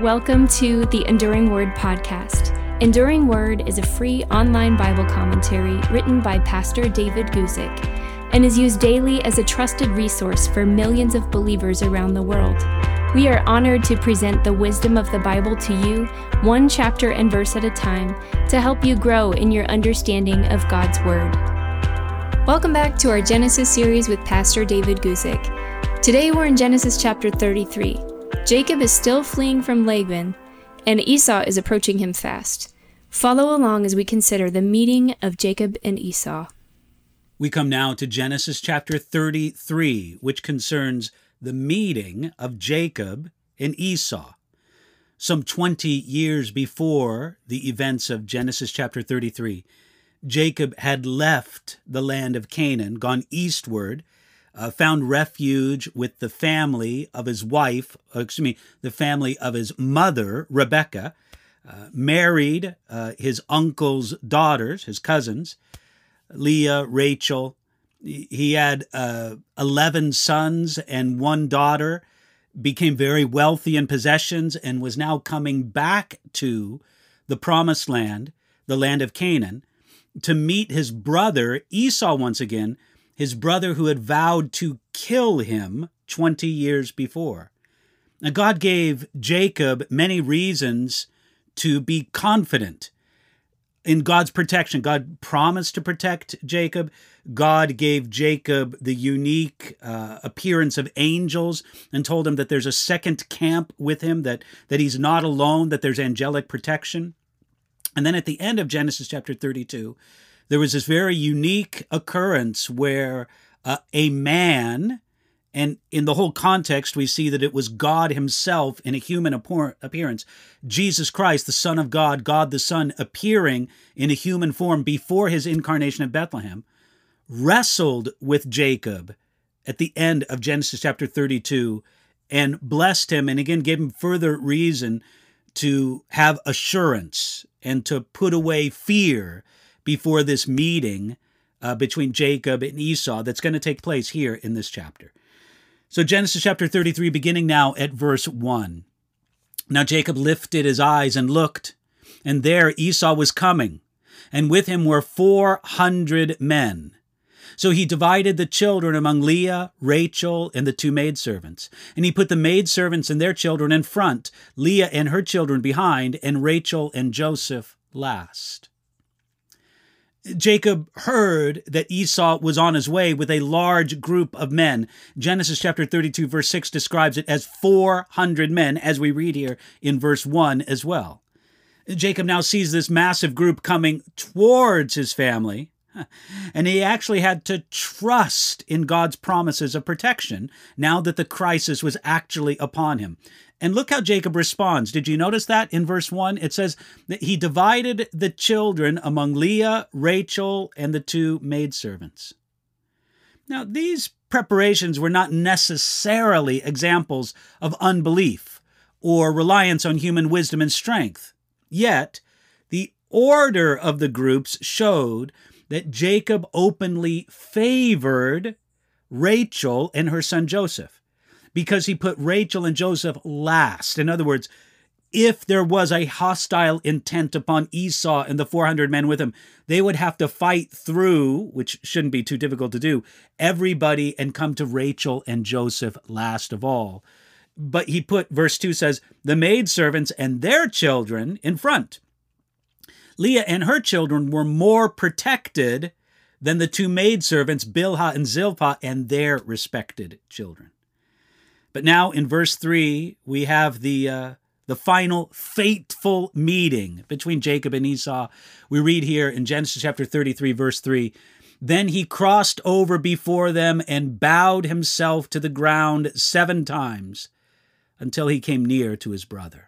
Welcome to the Enduring Word podcast. Enduring Word is a free online Bible commentary written by Pastor David Guzik and is used daily as a trusted resource for millions of believers around the world. We are honored to present the wisdom of the Bible to you, one chapter and verse at a time, to help you grow in your understanding of God's Word. Welcome back to our Genesis series with Pastor David Guzik. Today we're in Genesis chapter 33. Jacob is still fleeing from Laban, and Esau is approaching him fast. Follow along as we consider the meeting of Jacob and Esau. We come now to Genesis chapter 33, which concerns the meeting of Jacob and Esau. Some 20 years before the events of Genesis chapter 33, Jacob had left the land of Canaan, gone eastward, found refuge with the family of his the family of his mother, Rebekah, married his uncle's daughters, his cousins, Leah, Rachel. He had 11 sons and one daughter, became very wealthy in possessions, and was now coming back to the promised land, the land of Canaan, to meet his brother Esau once again, his brother who had vowed to kill him 20 years before. Now, God gave Jacob many reasons to be confident in God's protection. God promised to protect Jacob. God gave Jacob the unique appearance of angels and told him that there's a second camp with him, that he's not alone, that there's angelic protection. And then at the end of Genesis chapter 32, there was this very unique occurrence where a man, and in the whole context, we see that it was God himself in a human appearance, Jesus Christ, the Son of God, God the Son, appearing in a human form before his incarnation at Bethlehem, wrestled with Jacob at the end of Genesis chapter 32 and blessed him, and again gave him further reason to have assurance and to put away fear before this meeting between Jacob and Esau that's going to take place here in this chapter. So Genesis chapter 33, beginning now at verse 1. Now Jacob lifted his eyes and looked, and there Esau was coming, and with him were 400 men. So he divided the children among Leah, Rachel, and the two maidservants. And he put the maidservants and their children in front, Leah and her children behind, and Rachel and Joseph last. Jacob heard that Esau was on his way with a large group of men. Genesis chapter 32, verse 6 describes it as 400 men, as we read here in verse 1 as well. Jacob now sees this massive group coming towards his family, and he actually had to trust in God's promises of protection now that the crisis was actually upon him. And look how Jacob responds. Did you notice that in verse 1? It says that he divided the children among Leah, Rachel, and the two maidservants. Now, these preparations were not necessarily examples of unbelief or reliance on human wisdom and strength. Yet, the order of the groups showed that Jacob openly favored Rachel and her son Joseph, because he put Rachel and Joseph last. In other words, if there was a hostile intent upon Esau and the 400 men with him, they would have to fight through, which shouldn't be too difficult to do, everybody and come to Rachel and Joseph last of all. But he put, verse 2 says, the maidservants and their children in front. Leah and her children were more protected than the two maidservants, Bilhah and Zilpah, and their respected children. But now in verse 3, we have the final fateful meeting between Jacob and Esau. We read here in Genesis chapter 33, verse 3, then he crossed over before them and bowed himself to the ground 7 times until he came near to his brother.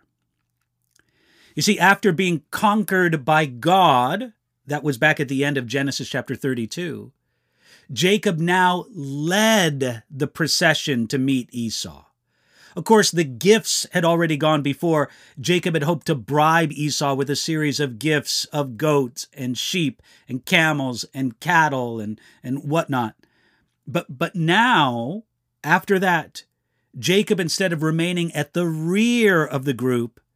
You see, after being conquered by God, that was back at the end of Genesis chapter 32, Jacob now led the procession to meet Esau. Of course, the gifts had already gone before. Jacob had hoped to bribe Esau with a series of gifts of goats and sheep and camels and cattle and whatnot. But now, after that, Jacob, instead of remaining at the rear of the group,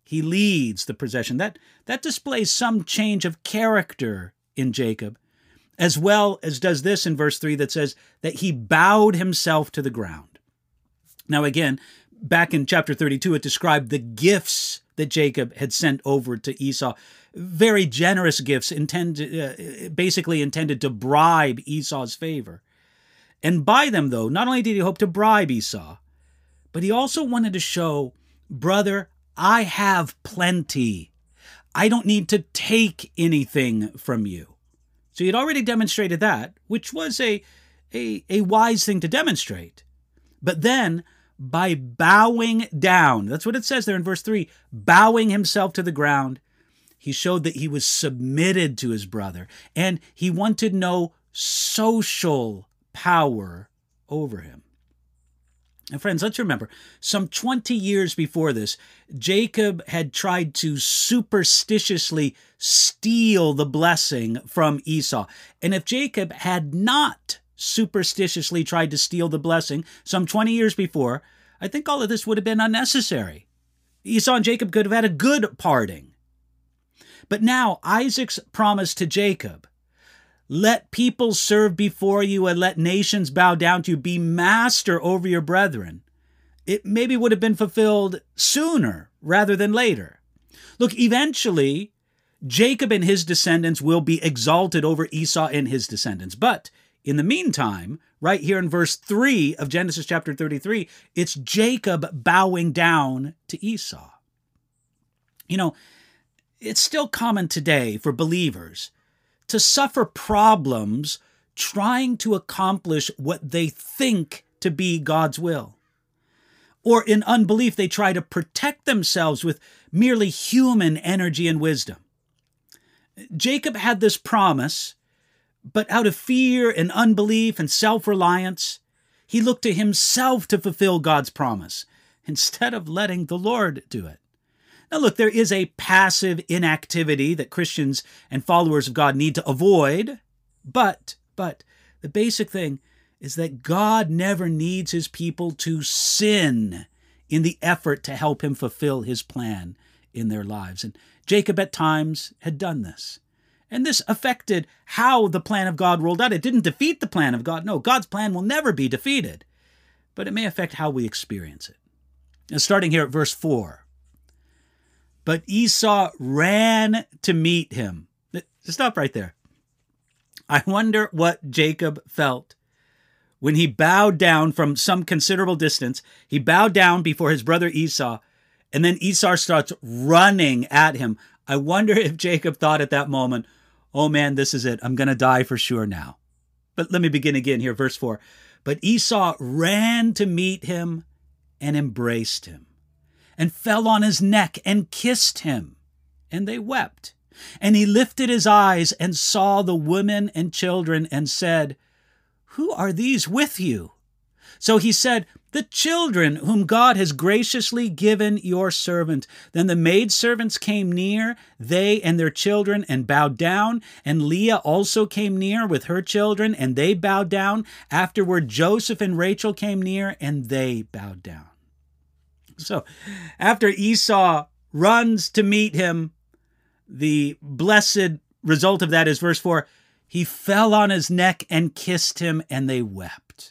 He leads the procession. That displays some change of character in Jacob, as well as does this in verse 3 that says that he bowed himself to the ground. Now again, back in chapter 32, it described the gifts that Jacob had sent over to Esau. Very generous gifts basically intended to bribe Esau's favor. And by them, though, not only did he hope to bribe Esau, but he also wanted to show, brother, I have plenty. I don't need to take anything from you. So he had already demonstrated that, which was a wise thing to demonstrate. But then, by bowing down, that's what it says there in verse 3, bowing himself to the ground, he showed that he was submitted to his brother, and he wanted no social power over him. And friends, let's remember, some 20 years before this, Jacob had tried to superstitiously steal the blessing from Esau. And if Jacob had not superstitiously tried to steal the blessing some 20 years before, I think all of this would have been unnecessary. Esau and Jacob could have had a good parting. But now Isaac's promise to Jacob, let people serve before you and let nations bow down to you, be master over your brethren, it maybe would have been fulfilled sooner rather than later. Look, eventually, Jacob and his descendants will be exalted over Esau and his descendants. But in the meantime, right here in verse 3 of Genesis chapter 33, it's Jacob bowing down to Esau. You know, it's still common today for believers to suffer problems trying to accomplish what they think to be God's will. Or in unbelief, they try to protect themselves with merely human energy and wisdom. Jacob had this promise, but out of fear and unbelief and self-reliance, he looked to himself to fulfill God's promise instead of letting the Lord do it. Now look, there is a passive inactivity that Christians and followers of God need to avoid, but the basic thing is that God never needs his people to sin in the effort to help him fulfill his plan in their lives. And Jacob at times had done this. And this affected how the plan of God rolled out. It didn't defeat the plan of God. No, God's plan will never be defeated, but it may affect how we experience it. Now, starting here at verse 4. But Esau ran to meet him. Stop right there. I wonder what Jacob felt when he bowed down from some considerable distance. He bowed down before his brother Esau, and then Esau starts running at him. I wonder if Jacob thought at that moment, oh man, this is it. I'm going to die for sure now. But let me begin again here, verse 4. But Esau ran to meet him and embraced him, and fell on his neck and kissed him, and they wept. And he lifted his eyes and saw the women and children and said, who are these with you? So he said, the children whom God has graciously given your servant. Then the maidservants came near, they and their children, and bowed down. And Leah also came near with her children, and they bowed down. Afterward, Joseph and Rachel came near, and they bowed down. So after Esau runs to meet him, the blessed result of that is verse 4, he fell on his neck and kissed him, and they wept.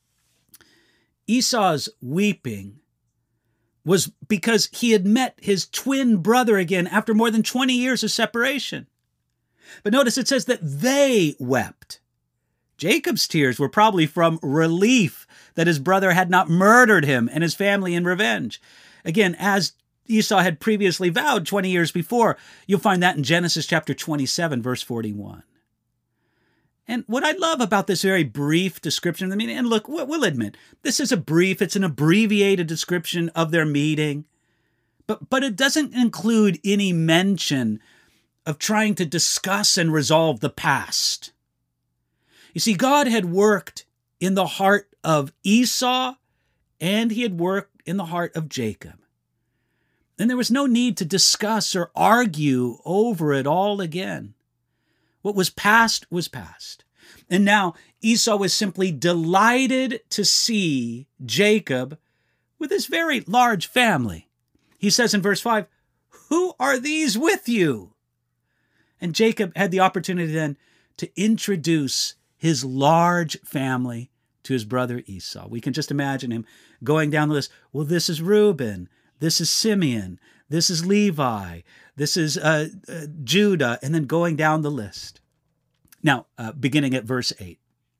Esau's weeping was because he had met his twin brother again after more than 20 years of separation. But notice it says that they wept. Jacob's tears were probably from relief that his brother had not murdered him and his family in revenge. Again, as Esau had previously vowed 20 years before, you'll find that in Genesis chapter 27, verse 41. And what I love about this very brief description of the meeting, and look, we'll admit, this is it's an abbreviated description of their meeting, but it doesn't include any mention of trying to discuss and resolve the past. You see, God had worked in the heart of Esau, and he had worked in the heart of Jacob. And there was no need to discuss or argue over it all again. What was past was past. And now Esau was simply delighted to see Jacob with his very large family. He says in verse 5, who are these with you? And Jacob had the opportunity then to introduce his large family to his brother Esau. We can just imagine him going down the list. Well, this is Reuben. This is Simeon. This is Levi. This is Judah. And then going down the list. Now, beginning at verse 8.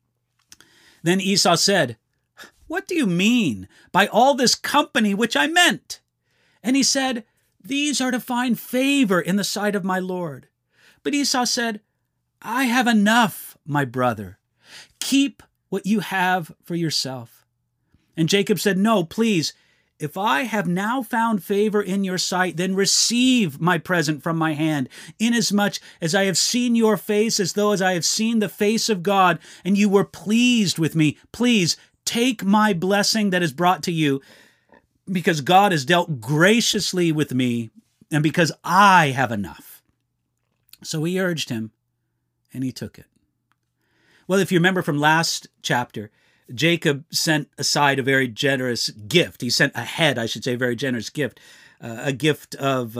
Then Esau said, "What do you mean by all this company which I meant?" And he said, "These are to find favor in the sight of my Lord." But Esau said, "I have enough, my brother. Keep what you have for yourself." And Jacob said, "No, please, if I have now found favor in your sight, then receive my present from my hand, inasmuch as I have seen your face as though as I have seen the face of God, and you were pleased with me. Please take my blessing that is brought to you, because God has dealt graciously with me, and because I have enough." So he urged him, and he took it. Well, if you remember from last chapter, Jacob sent aside a very generous gift. He sent ahead, I should say, a very generous gift, a gift of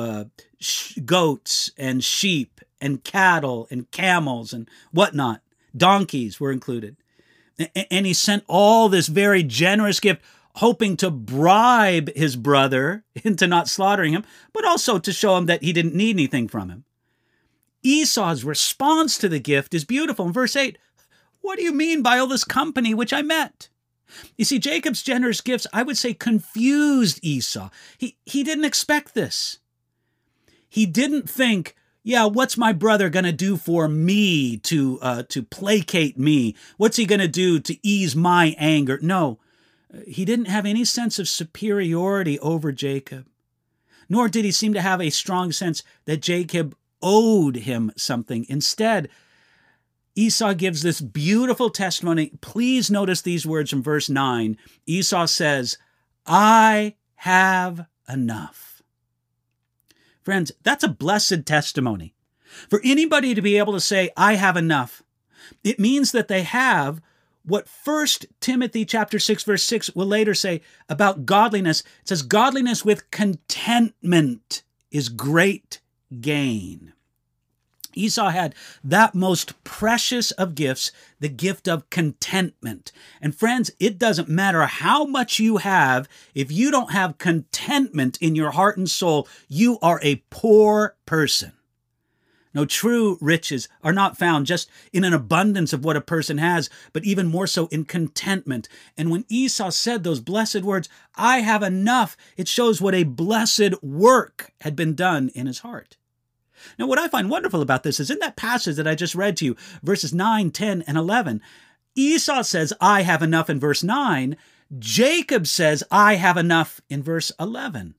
goats and sheep and cattle and camels and whatnot. Donkeys were included. And he sent all this very generous gift, hoping to bribe his brother into not slaughtering him, but also to show him that he didn't need anything from him. Esau's response to the gift is beautiful. In verse 8, "What do you mean by all this company which I met?" You see, Jacob's generous gifts, I would say, confused Esau. He didn't expect this. He didn't think, what's my brother going to do for me to placate me? What's he going to do to ease my anger? No, he didn't have any sense of superiority over Jacob, nor did he seem to have a strong sense that Jacob owed him something. Instead, Esau gives this beautiful testimony. Please notice these words from verse 9. Esau says, "I have enough." Friends, that's a blessed testimony. For anybody to be able to say, "I have enough," it means that they have what 1 Timothy chapter 6, verse 6 will later say about godliness. It says, "Godliness with contentment is great gain." Esau had that most precious of gifts, the gift of contentment. And friends, it doesn't matter how much you have, if you don't have contentment in your heart and soul, you are a poor person. No, true riches are not found just in an abundance of what a person has, but even more so in contentment. And when Esau said those blessed words, "I have enough," it shows what a blessed work had been done in his heart. Now, what I find wonderful about this is in that passage that I just read to you, verses 9, 10, and 11, Esau says, "I have enough" in verse 9. Jacob says, "I have enough" in verse 11.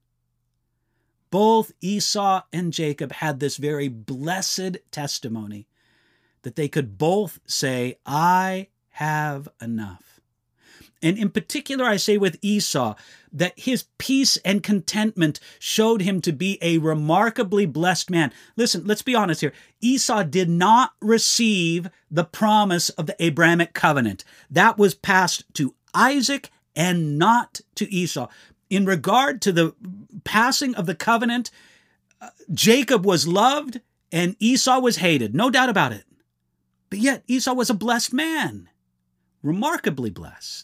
Both Esau and Jacob had this very blessed testimony that they could both say, "I have enough." And in particular, I say with Esau, that his peace and contentment showed him to be a remarkably blessed man. Listen, let's be honest here. Esau did not receive the promise of the Abrahamic covenant. That was passed to Isaac and not to Esau. In regard to the passing of the covenant, Jacob was loved and Esau was hated. No doubt about it. But yet Esau was a blessed man, remarkably blessed.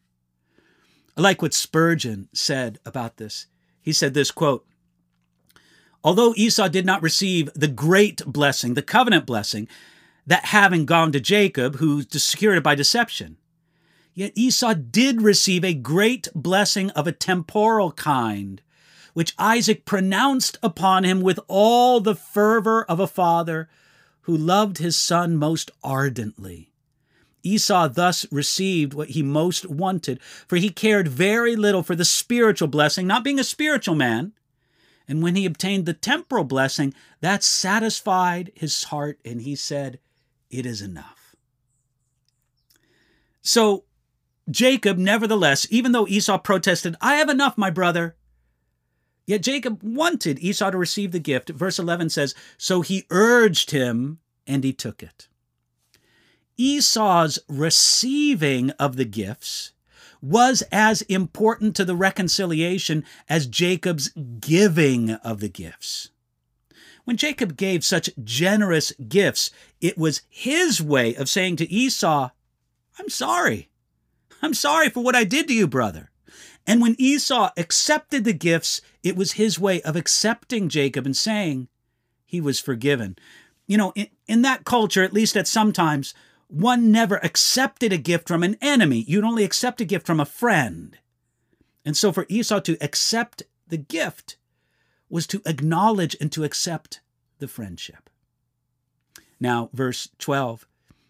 I like what Spurgeon said about this. He said this, quote, "Although Esau did not receive the great blessing, the covenant blessing, that having gone to Jacob, who secured it by deception, yet Esau did receive a great blessing of a temporal kind, which Isaac pronounced upon him with all the fervor of a father who loved his son most ardently. Esau thus received what he most wanted, for he cared very little for the spiritual blessing, not being a spiritual man. And when he obtained the temporal blessing, that satisfied his heart, and he said, 'It is enough.'" So Jacob, nevertheless, even though Esau protested, "I have enough, my brother," yet Jacob wanted Esau to receive the gift. Verse 11 says, "So he urged him, and he took it." Esau's receiving of the gifts was as important to the reconciliation as Jacob's giving of the gifts. When Jacob gave such generous gifts, it was his way of saying to Esau, I'm sorry. I'm sorry for what I did to you, brother. And when Esau accepted the gifts, it was his way of accepting Jacob and saying he was forgiven. You know, in that culture, at least at some times, one never accepted a gift from an enemy. You'd only accept a gift from a friend. And so for Esau to accept the gift was to acknowledge and to accept the friendship. Now, verse 12.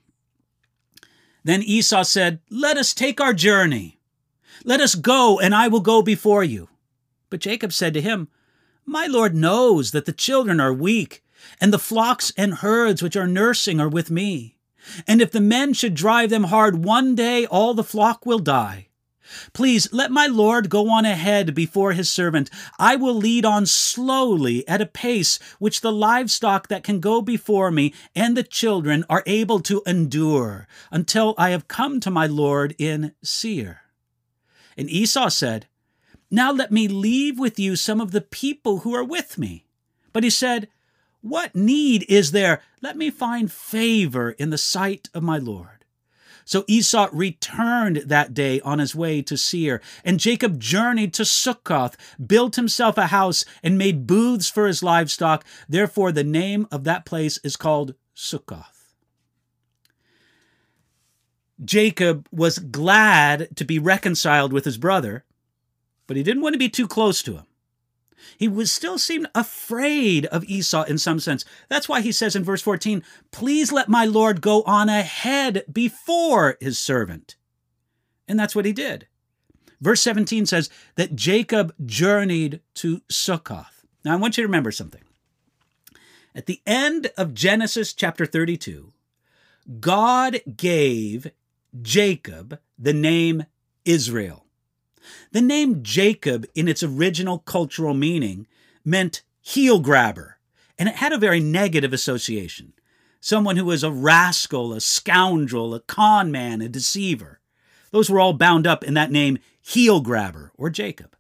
Then Esau said, let us take our journey. Let us go, and I will go before you. But Jacob said to him, my Lord knows that the children are weak, and the flocks and herds which are nursing are with me. And if the men should drive them hard, one day all the flock will die. Please let my Lord go on ahead before his servant. I will lead on slowly at a pace which the livestock that can go before me and the children are able to endure until I have come to my Lord in Seir. And Esau said, now let me leave with you some of the people who are with me. But he said, what need is there? Let me find favor in the sight of my Lord. So Esau returned that day on his way to Seir, and Jacob journeyed to Succoth, built himself a house, and made booths for his livestock. Therefore, the name of that place is called Succoth. Jacob was glad to be reconciled with his brother, but he didn't want to be too close to him. He still seemed afraid of Esau in some sense. That's why he says in verse 14, please let my Lord go on ahead before his servant. And that's what he did. Verse 17 says that Jacob journeyed to Succoth. Now I want you to remember something. At the end of Genesis chapter 32, God gave Jacob the name Israel. The name Jacob in its original cultural meaning meant heel grabber, and it had a very negative association. Someone who was a rascal, a scoundrel, a con man, a deceiver. Those were all bound up in that name heel grabber or Jacob.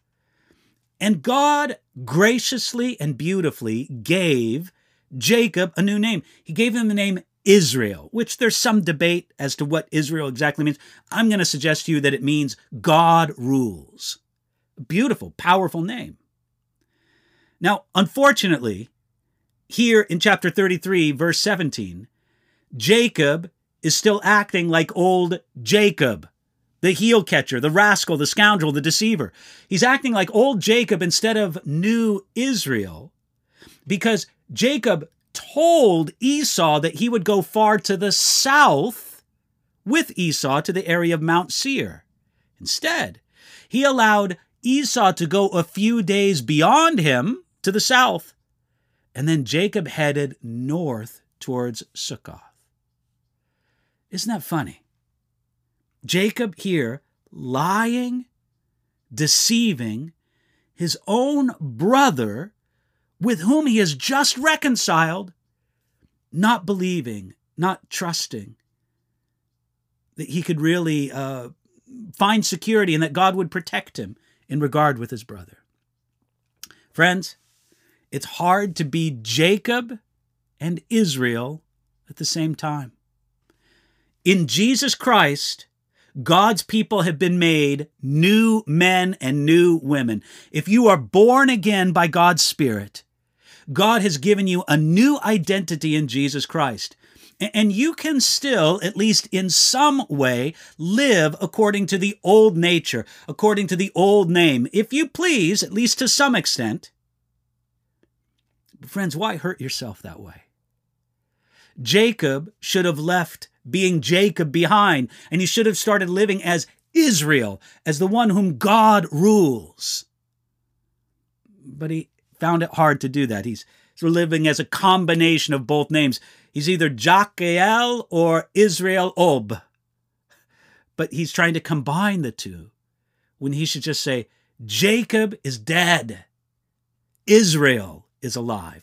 And God graciously and beautifully gave Jacob a new name. He gave him the name Israel, which there's some debate as to what Israel exactly means. I'm going to suggest to you that it means God rules. A beautiful, powerful name. Now, unfortunately, here in chapter 33, verse 17, Jacob is still acting like old Jacob, the heel catcher, the rascal, the scoundrel, the deceiver. He's acting like old Jacob instead of new Israel, because Jacob told Esau that he would go far to the south with Esau to the area of Mount Seir. Instead, he allowed Esau to go a few days beyond him to the south, and then Jacob headed north towards Succoth. Isn't that funny? Jacob here lying, deceiving his own brother with whom he has just reconciled, not believing, not trusting that he could really find security and that God would protect him in regard with his brother. Friends, it's hard to be Jacob and Israel at the same time. In Jesus Christ, God's people have been made new men and new women. If you are born again by God's Spirit, God has given you a new identity in Jesus Christ. And you can still, at least in some way, live according to the old nature, according to the old name, if you please, at least to some extent. Friends, why hurt yourself that way? Jacob should have left being Jacob behind, and he should have started living as Israel, as the one whom God rules. But he found it hard to do that. He's living as a combination of both names. He's either Jacheel or Israel Ob. But he's trying to combine the two when he should just say, Jacob is dead. Israel is alive.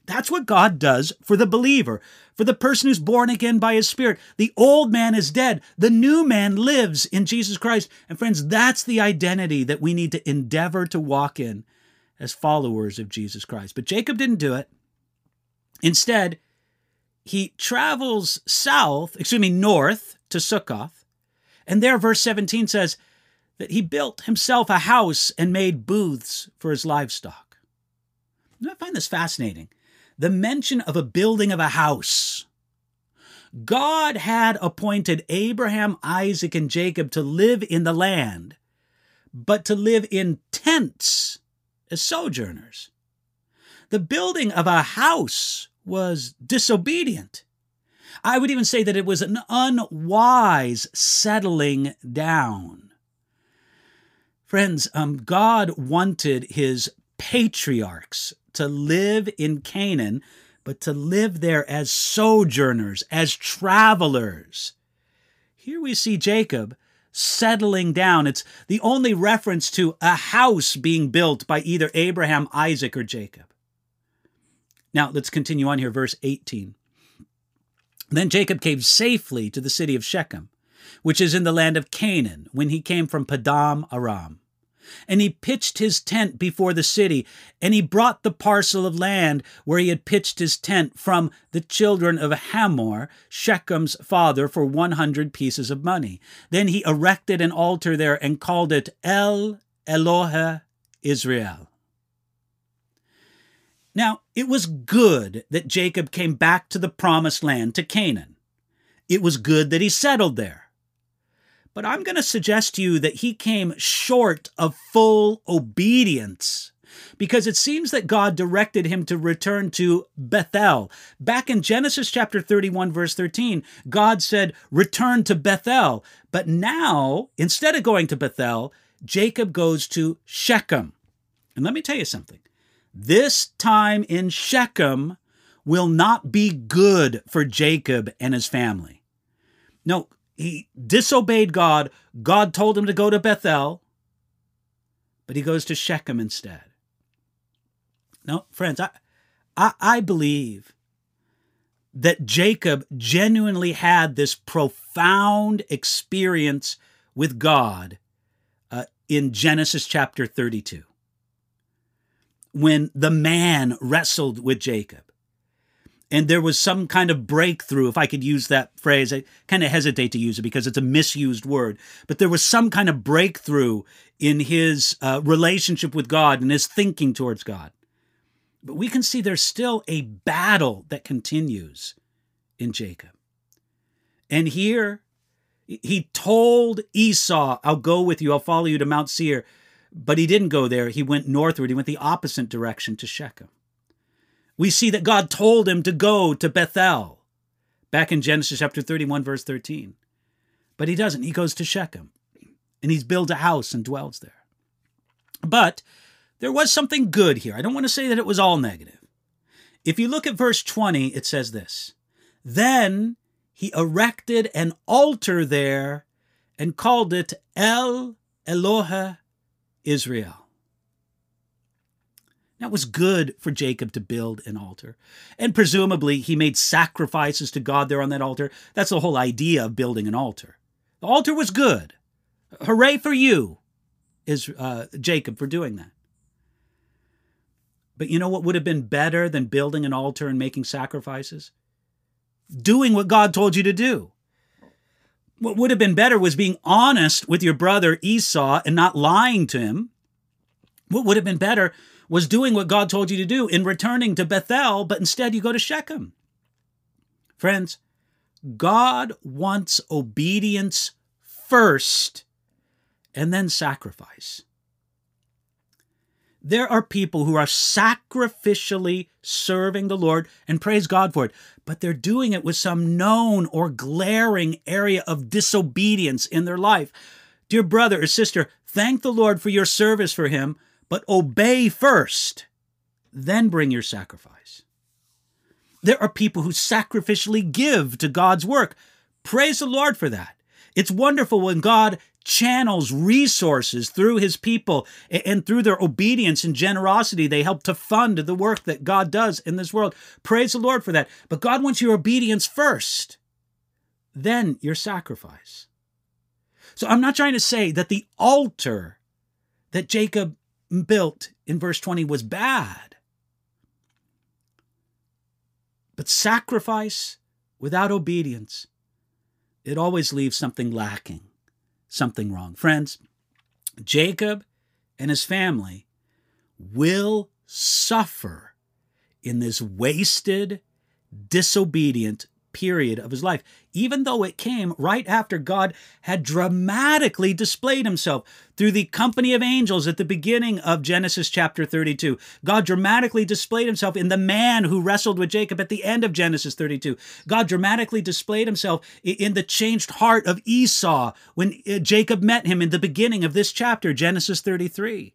That's what God does for the believer, for the person who's born again by his Spirit. The old man is dead. The new man lives in Jesus Christ. And friends, that's the identity that we need to endeavor to walk in as followers of Jesus Christ. But Jacob didn't do it. Instead, he travels north to Succoth. And there, verse 17 says that he built himself a house and made booths for his livestock. And I find this fascinating. The mention of a building of a house. God had appointed Abraham, Isaac, and Jacob to live in the land, but to live in tents as sojourners. The building of a house was disobedient. I would even say that it was an unwise settling down. Friends, God wanted his patriarchs to live in Canaan, but to live there as sojourners, as travelers. Here we see Jacob settling down. It's the only reference to a house being built by either Abraham, Isaac, or Jacob. Now, let's continue on here, verse 18. Then Jacob came safely to the city of Shechem, which is in the land of Canaan, when he came from Padan Aram. And he pitched his tent before the city, and he brought the parcel of land where he had pitched his tent from the children of Hamor, Shechem's father, for 100 pieces of money. Then he erected an altar there and called it El Elohe Israel. Now, it was good that Jacob came back to the promised land, to Canaan. It was good that he settled there. But I'm going to suggest to you that he came short of full obedience, because it seems that God directed him to return to Bethel. Back in Genesis chapter 31, verse 13, God said, return to Bethel. But now, instead of going to Bethel, Jacob goes to Shechem. And let me tell you something. This time in Shechem will not be good for Jacob and his family. No, he disobeyed God. God told him to go to Bethel, but he goes to Shechem instead. No, friends, I believe that Jacob genuinely had this profound experience with God in Genesis chapter 32. When the man wrestled with Jacob. And there was some kind of breakthrough, if I could use that phrase. I kind of hesitate to use it because it's a misused word. But there was some kind of breakthrough in his relationship with God and his thinking towards God. But we can see there's still a battle that continues in Jacob. And here, he told Esau, I'll go with you, I'll follow you to Mount Seir. But he didn't go there. He went northward. He went the opposite direction to Shechem. We see that God told him to go to Bethel, back in Genesis chapter 31, verse 13. But he doesn't. He goes to Shechem, and he's built a house and dwells there. But there was something good here. I don't want to say that it was all negative. If you look at verse 20, it says this, then he erected an altar there and called it El Elohe Israel. Now, it was good for Jacob to build an altar. And presumably, he made sacrifices to God there on that altar. That's the whole idea of building an altar. The altar was good. Hooray for you, Jacob, for doing that. But you know what would have been better than building an altar and making sacrifices? Doing what God told you to do. What would have been better was being honest with your brother Esau and not lying to him. What would have been better was doing what God told you to do in returning to Bethel, but instead you go to Shechem. Friends, God wants obedience first and then sacrifice. There are people who are sacrificially serving the Lord, and praise God for it, but they're doing it with some known or glaring area of disobedience in their life. Dear brother or sister, thank the Lord for your service for him, but obey first, then bring your sacrifice. There are people who sacrificially give to God's work. Praise the Lord for that. It's wonderful when God channels resources through his people, and through their obedience and generosity, they help to fund the work that God does in this world. Praise the Lord for that. But God wants your obedience first, then your sacrifice. So I'm not trying to say that the altar that Jacob built in verse 20 was bad. But sacrifice without obedience, it always leaves something lacking, something wrong. Friends, Jacob and his family will suffer in this wasted, disobedient period of his life, even though it came right after God had dramatically displayed himself through the company of angels at the beginning of Genesis chapter 32. God dramatically displayed himself in the man who wrestled with Jacob at the end of Genesis 32. God dramatically displayed himself in the changed heart of Esau when Jacob met him in the beginning of this chapter, Genesis 33.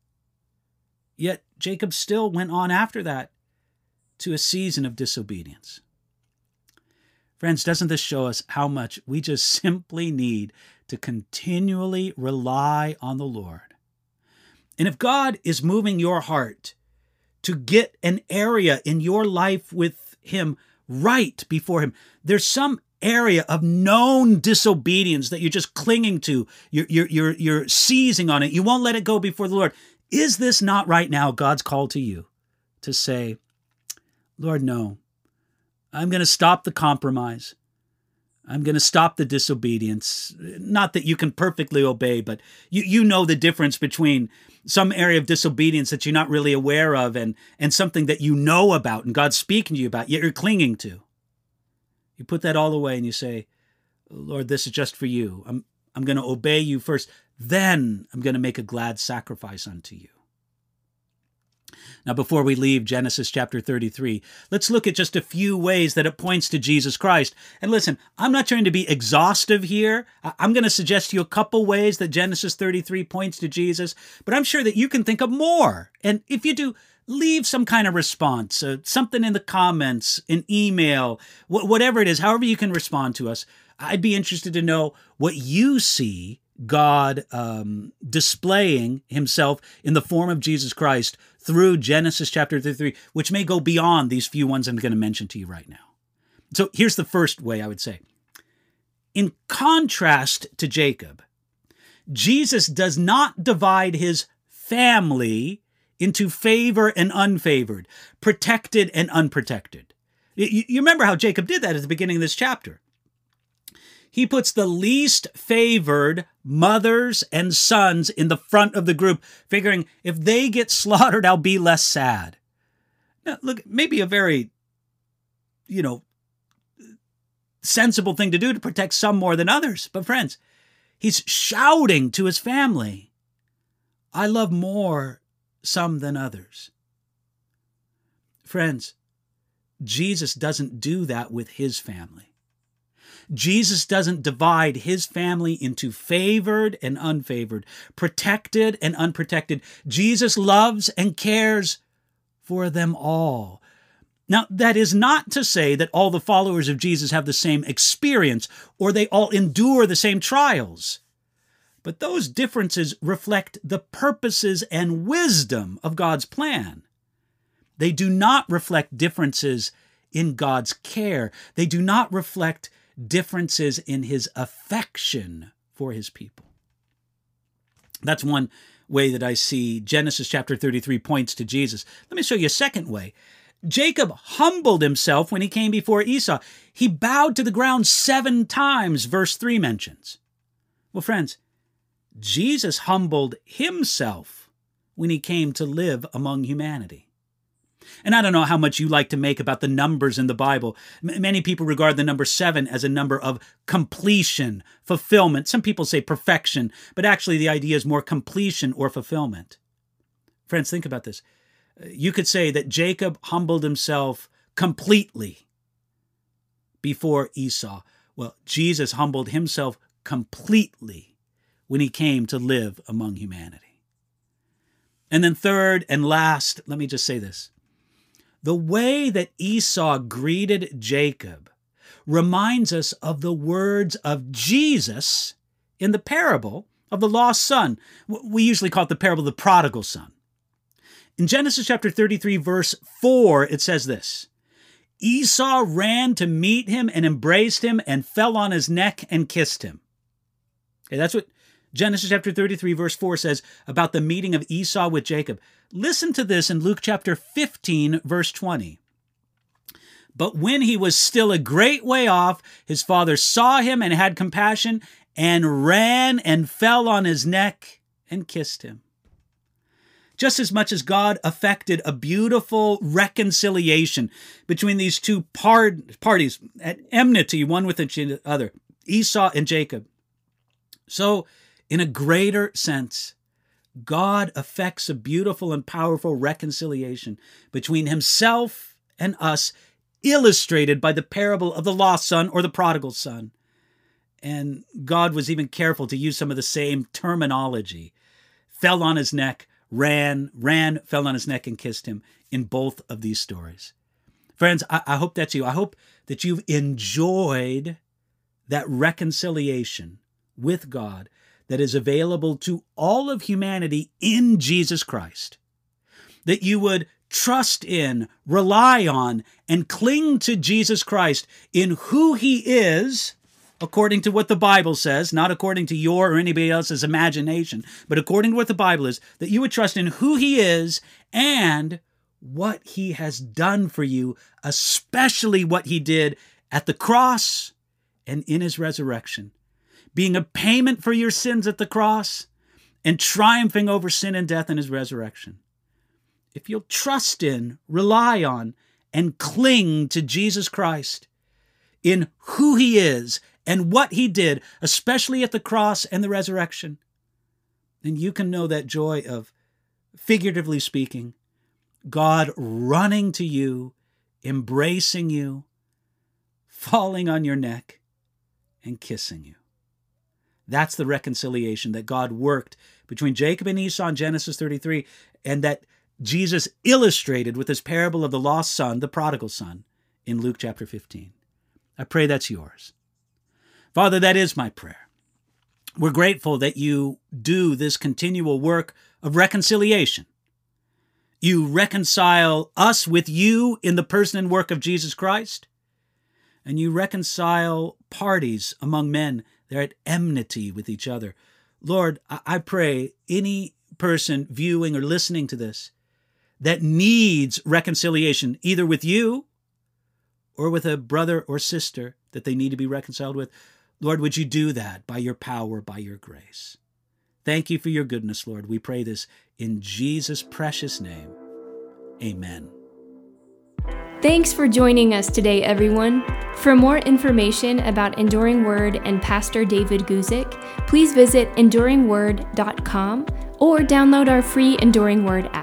Yet Jacob still went on after that to a season of disobedience. Friends, doesn't this show us how much we just simply need to continually rely on the Lord? And if God is moving your heart to get an area in your life with him right before him, there's some area of known disobedience that you're just clinging to, you're seizing on it, you won't let it go before the Lord. Is this not right now God's call to you to say, Lord, no. I'm going to stop the compromise. I'm going to stop the disobedience. Not that you can perfectly obey, but you know the difference between some area of disobedience that you're not really aware of and something that you know about and God's speaking to you about, yet you're clinging to. You put that all away and you say, Lord, this is just for you. I'm going to obey you first. Then I'm going to make a glad sacrifice unto you. Now, before we leave Genesis chapter 33, let's look at just a few ways that it points to Jesus Christ. And listen, I'm not trying to be exhaustive here. I'm going to suggest to you a couple ways that Genesis 33 points to Jesus, but I'm sure that you can think of more. And if you do, leave some kind of response, something in the comments, an email, whatever it is, however you can respond to us. I'd be interested to know what you see God displaying himself in the form of Jesus Christ through Genesis chapter 33, which may go beyond these few ones I'm going to mention to you right now. So here's the first way I would say. In contrast to Jacob, Jesus does not divide his family into favor and unfavored, protected and unprotected. You remember how Jacob did that at the beginning of this chapter. He puts the least favored mothers and sons in the front of the group, figuring if they get slaughtered, I'll be less sad. Now, look, maybe a very, sensible thing to do to protect some more than others. But friends, he's shouting to his family, I love more some than others. Friends, Jesus doesn't do that with his family. Jesus doesn't divide his family into favored and unfavored, protected and unprotected. Jesus loves and cares for them all. Now, that is not to say that all the followers of Jesus have the same experience or they all endure the same trials. But those differences reflect the purposes and wisdom of God's plan. They do not reflect differences in God's care. They do not reflect differences in his affection for his people. That's one way that I see Genesis chapter 33 points to Jesus. Let me show you a second way. Jacob humbled himself when he came before Esau. He bowed to the ground 7 times, verse 3 mentions. Well, friends, Jesus humbled himself when he came to live among humanity. And I don't know how much you like to make about the numbers in the Bible. Many people regard the number 7 as a number of completion, fulfillment. Some people say perfection, but actually the idea is more completion or fulfillment. Friends, think about this. You could say that Jacob humbled himself completely before Esau. Well, Jesus humbled himself completely when he came to live among humanity. And then third and last, let me just say this. The way that Esau greeted Jacob reminds us of the words of Jesus in the parable of the lost son. We usually call it the parable of the prodigal son. In Genesis chapter 33, verse 4, it says this: Esau ran to meet him and embraced him and fell on his neck and kissed him. Okay, that's what Genesis chapter 33, verse 4 says about the meeting of Esau with Jacob. Listen to this in Luke chapter 15, verse 20. But when he was still a great way off, his father saw him and had compassion and ran and fell on his neck and kissed him. Just as much as God effected a beautiful reconciliation between these two parties at enmity, one with each other, Esau and Jacob, so in a greater sense, God effects a beautiful and powerful reconciliation between himself and us, illustrated by the parable of the lost son or the prodigal son. And God was even careful to use some of the same terminology. Fell on his neck, ran, fell on his neck and kissed him in both of these stories. Friends, I hope that's you. I hope that you've enjoyed that reconciliation with God that is available to all of humanity in Jesus Christ. That you would trust in, rely on, and cling to Jesus Christ in who he is, according to what the Bible says, not according to your or anybody else's imagination, but according to what the Bible is, that you would trust in who he is and what he has done for you, especially what he did at the cross and in his resurrection, being a payment for your sins at the cross and triumphing over sin and death in his resurrection. If you'll trust in, rely on, and cling to Jesus Christ in who he is and what he did, especially at the cross and the resurrection, then you can know that joy of, figuratively speaking, God running to you, embracing you, falling on your neck, and kissing you. That's the reconciliation that God worked between Jacob and Esau in Genesis 33, and that Jesus illustrated with his parable of the lost son, the prodigal son, in Luke chapter 15. I pray that's yours. Father, that is my prayer. We're grateful that you do this continual work of reconciliation. You reconcile us with you in the person and work of Jesus Christ, and you reconcile parties among men. They're at enmity with each other. Lord, I pray any person viewing or listening to this that needs reconciliation, either with you or with a brother or sister that they need to be reconciled with, Lord, would you do that by your power, by your grace? Thank you for your goodness, Lord. We pray this in Jesus' precious name. Amen. Thanks for joining us today, everyone. For more information about Enduring Word and Pastor David Guzik, please visit enduringword.com or download our free Enduring Word app.